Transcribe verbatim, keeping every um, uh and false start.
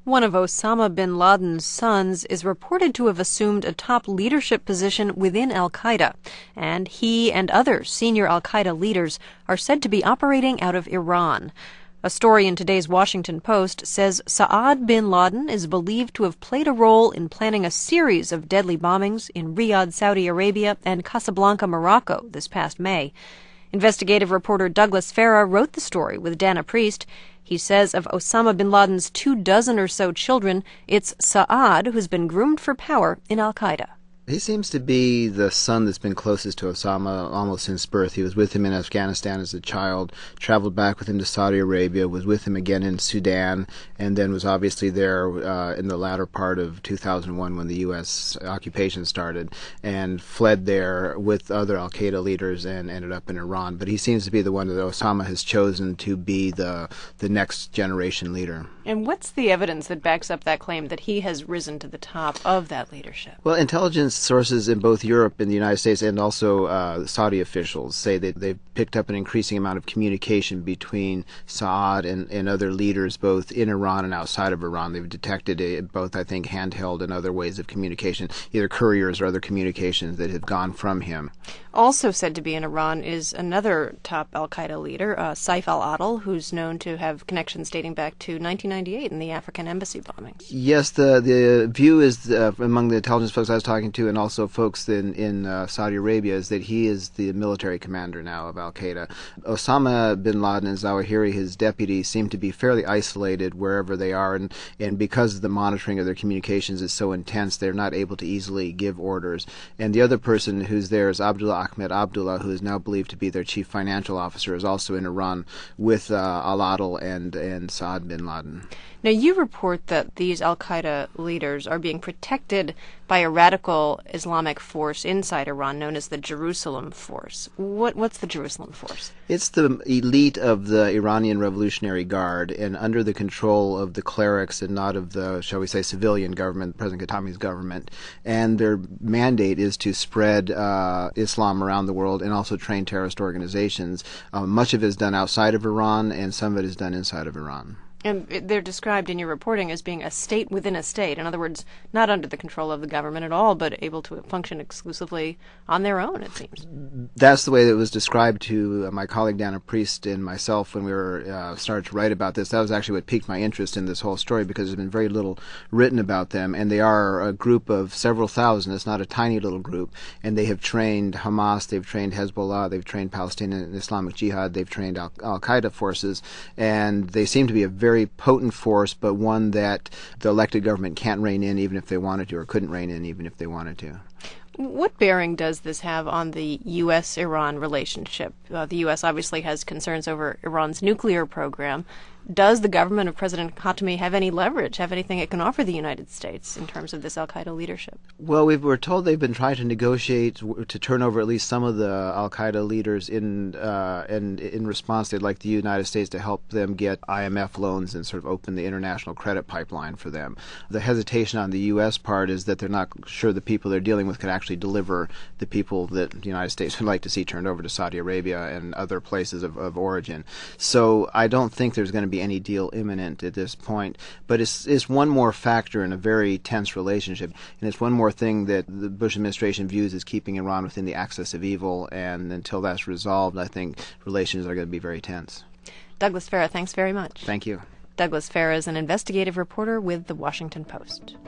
One of Osama bin Laden's sons is reported to have assumed a top leadership position within al-Qaeda, and he and other senior al-Qaeda leaders are said to be operating out of Iran. A story in today's Washington Post says Saad bin Laden is believed to have played a role in planning a series of deadly bombings in Riyadh, Saudi Arabia, and Casablanca, Morocco this past May. Investigative reporter Douglas Farah wrote the story with Dana Priest. He says of Osama bin Laden's two dozen or so children, it's Saad who's been groomed for power in al-Qaeda. He seems to be the son that's been closest to Osama almost since birth. He was with him in Afghanistan as a child, traveled back with him to Saudi Arabia, was with him again in Sudan, and then was obviously there uh, in the latter part of two thousand one when the U S occupation started, and fled there with other al-Qaeda leaders and ended up in Iran. But he seems to be the one that Osama has chosen to be the, the next generation leader. And what's the evidence that backs up that claim that he has risen to the top of that leadership? Well, intelligence sources in both Europe and the United States and also uh, Saudi officials say that they've picked up an increasing amount of communication between Saad and, and other leaders both in Iran and outside of Iran. They've detected a, both, I think, handheld and other ways of communication, either couriers or other communications that have gone from him. Also said to be in Iran is another top al-Qaeda leader, uh, Saif al-Adil, who's known to have connections dating back to nineteen ninety-eight in the African embassy bombings. Yes, the the view is uh, among the intelligence folks I was talking to and also folks in, in uh, Saudi Arabia is that he is the military commander now of al-Qaeda. Osama bin Laden and Zawahiri, his deputy, seem to be fairly isolated wherever they are, and, and because the monitoring of their communications is so intense, they're not able to easily give orders. And the other person who's there is Abdullah Ahmed Abdullah, who is now believed to be their chief financial officer, is also in Iran with uh, al-Adil and, and Saad bin Laden. Now, you report that these al-Qaeda leaders are being protected by a radical Islamic force inside Iran known as the Jerusalem Force. What, what's the Jerusalem Force? It's the elite of the Iranian Revolutionary Guard and under the control of the clerics and not of the, shall we say, civilian government, President Khatami's government. And their mandate is to spread uh, Islam around the world and also train terrorist organizations. Uh, much of it is done outside of Iran and some of it is done inside of Iran. And they're described in your reporting as being a state within a state. In other words, not under the control of the government at all, but able to function exclusively on their own, it seems. That's the way that it was described to my colleague Dana Priest and myself when we were uh, started to write about this. That was actually what piqued my interest in this whole story because there's been very little written about them. And they are a group of several thousand. It's not a tiny little group. And they have trained Hamas, they've trained Hezbollah, they've trained Palestinian Islamic Jihad, they've trained Al- Al-Qaeda forces. And they seem to be a very very potent force, but one that the elected government can't rein in even if they wanted to, or couldn't rein in even if they wanted to. What bearing does this have on the U S Iran relationship? Uh, the U S obviously has concerns over Iran's nuclear program. Does the government of President Khatami have any leverage, have anything it can offer the United States in terms of this al-Qaeda leadership? Well, we were told they've been trying to negotiate to turn over at least some of the al-Qaeda leaders in, uh, and in response they'd like the United States to help them get I M F loans and sort of open the international credit pipeline for them. The hesitation on the U S part is that they're not sure the people they're dealing with could actually deliver the people that the United States would like to see turned over to Saudi Arabia and other places of, of origin. So I don't think there's going to be any deal imminent at this point, but it's, it's one more factor in a very tense relationship, and it's one more thing that the Bush administration views as keeping Iran within the axis of evil, and until that's resolved, I think relations are going to be very tense. Douglas Farah, thanks very much. Thank you. Douglas Farah is an investigative reporter with The Washington Post.